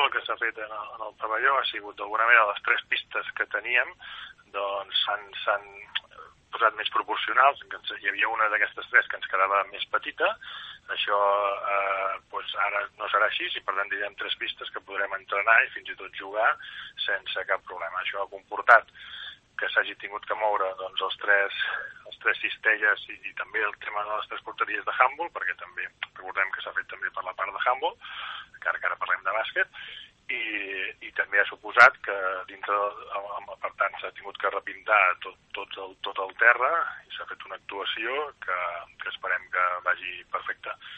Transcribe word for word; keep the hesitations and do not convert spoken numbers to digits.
el que s'ha fet en el, en el pavelló ha sigut, d'alguna manera, les tres pistes que teníem, doncs s'han posat més proporcionals. Hi havia una d'aquestes tres que ens quedava més petita. Això eh, doncs ara no serà així, i per tant tindrem tres pistes que podrem entrenar i fins i tot jugar sense cap problema. Això ha comportat que s'hagi tingut que moure doncs, els tres, els tres cistelles i, i també el tema de les tres porteries de handball, perquè també recordem que s'ha fet també per la part de handball, encara que ara parlem de bàsquet, i, i també ha suposat que dintre, per tant, s'ha tingut que repintar tot, tot, el, tot el terra i s'ha fet una actuació que, que esperem que vagi perfecta.